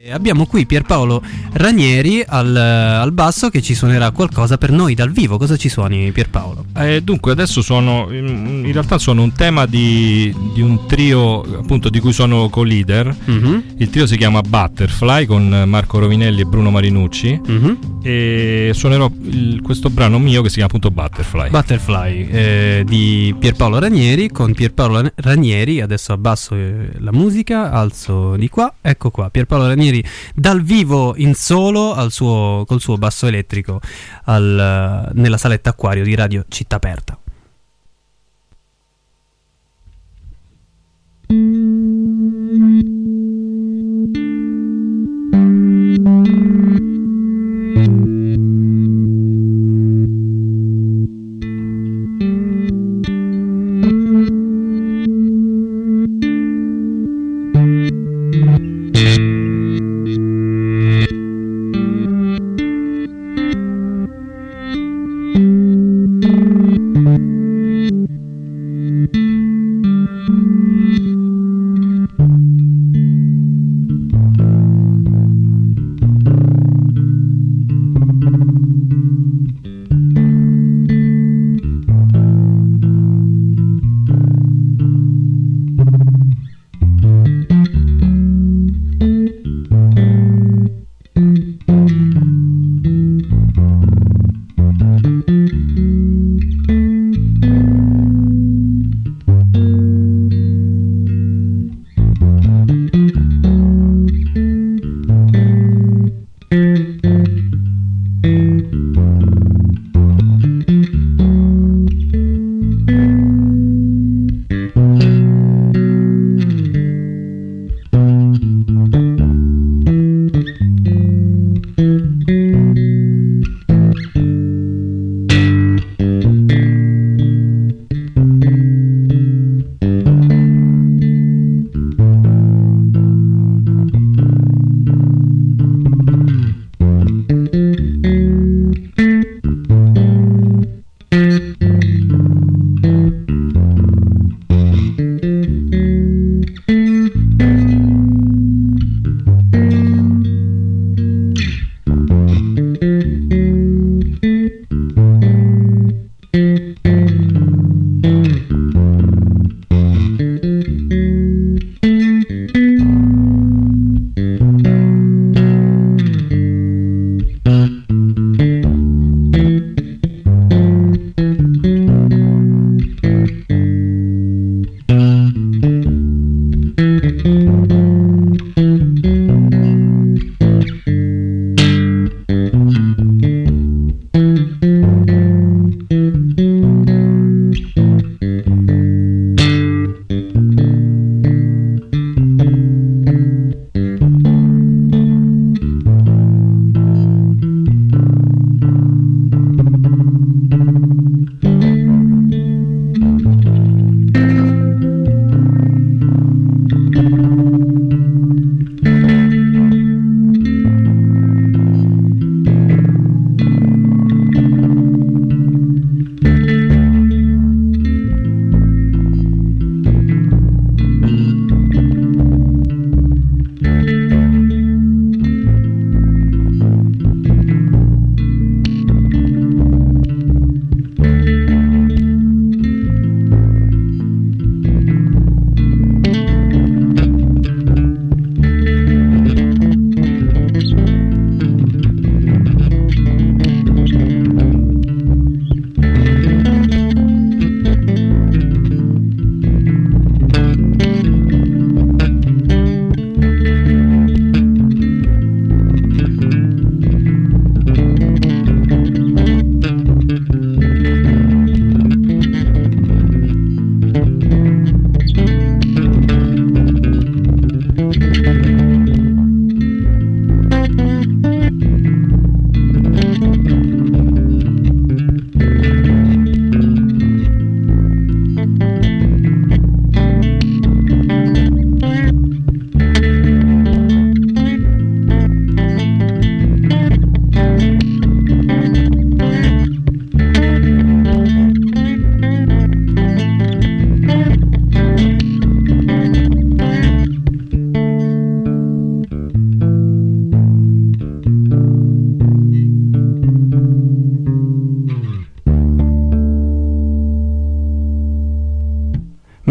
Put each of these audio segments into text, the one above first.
Abbiamo qui Pierpaolo Ranieri al basso che ci suonerà qualcosa per noi dal vivo. Cosa ci suoni, Pierpaolo? Dunque adesso in realtà suono un tema di un trio appunto di cui sono co-leader. Il trio si chiama Butterfly con Marco Rovinelli e Bruno Marinucci. E suonerò questo brano mio che si chiama appunto Butterfly di Pierpaolo Ranieri. Con Pierpaolo Ranieri adesso abbasso la musica, alzo di qua, ecco qua Pierpaolo Ranieri dal vivo in solo col suo basso elettrico nella saletta acquario di Radio Città Aperta.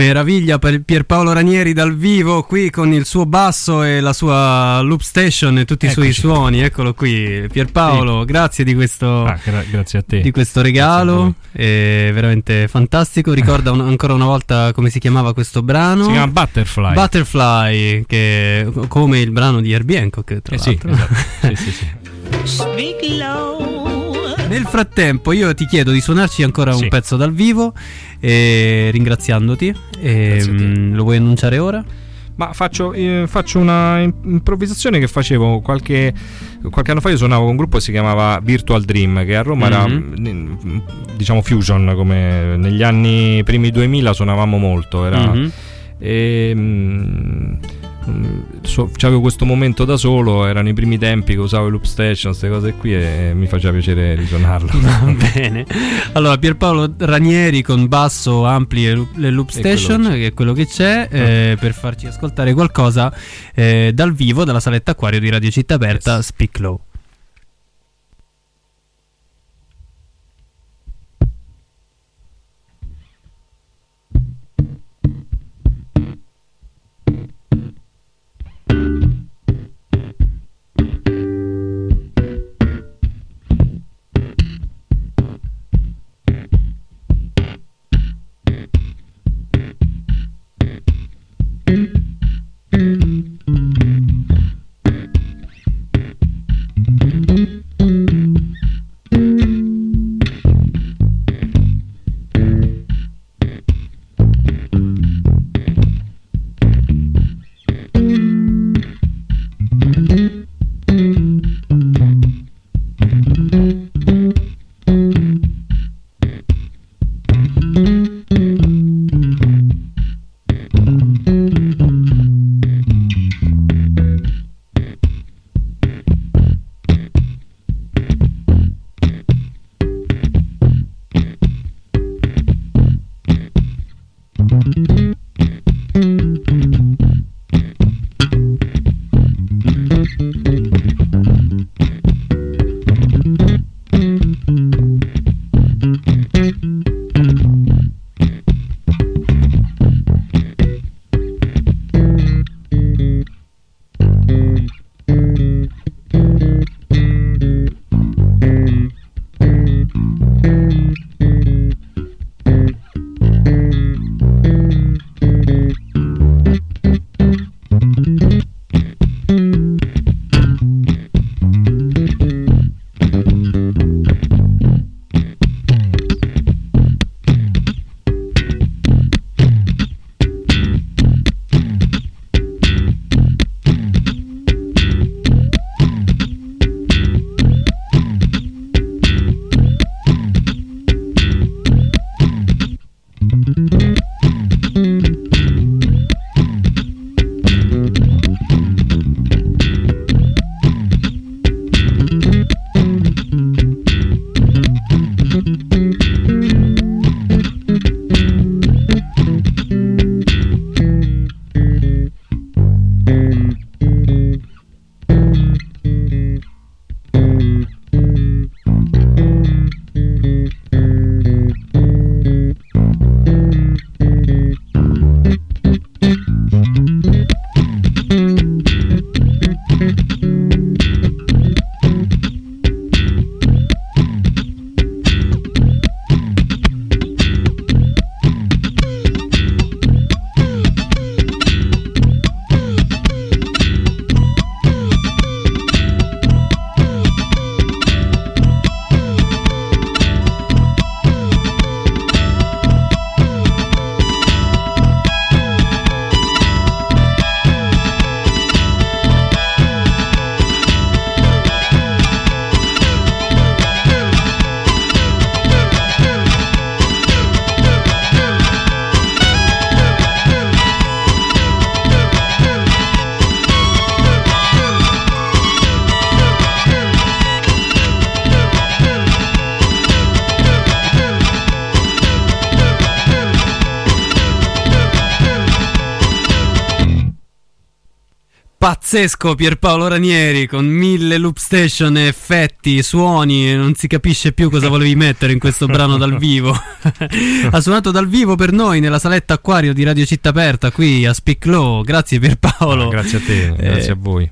Meraviglia per Pierpaolo Ranieri dal vivo qui con il suo basso e la sua loop station e tutti i suoi suoni. Eccolo qui, Pierpaolo, grazie di questo, grazie a te, di questo regalo, è veramente fantastico. Ricorda ancora una volta come si chiamava questo brano? Si chiama Butterfly, che come il brano di Herbie Hancock, tra l'altro. Sì. Nel frattempo io ti chiedo di suonarci ancora un pezzo dal vivo, ringraziandoti. Lo vuoi annunciare ora? Ma faccio una improvvisazione che facevo qualche anno fa. Io suonavo con un gruppo che si chiamava Virtual Dream, che a Roma era, diciamo, fusion, come negli anni primi 2000 suonavamo molto, era c'avevo questo momento da solo, erano i primi tempi che usavo il loop station, queste cose qui, e mi faceva piacere risuonarlo. Va bene. Allora, Pierpaolo Ranieri con basso, ampli e le loop station, che è quello che c'è, per farci ascoltare qualcosa dal vivo dalla saletta acquario di Radio Città Aperta. Speak Low. pazzesco Pierpaolo Ranieri con 1000 loop station, effetti, suoni, non si capisce più cosa volevi mettere in questo brano dal vivo. Ha suonato dal vivo per noi nella saletta Acquario di Radio Città Aperta qui a Speak Low. Grazie Pierpaolo. Grazie a te, grazie a voi.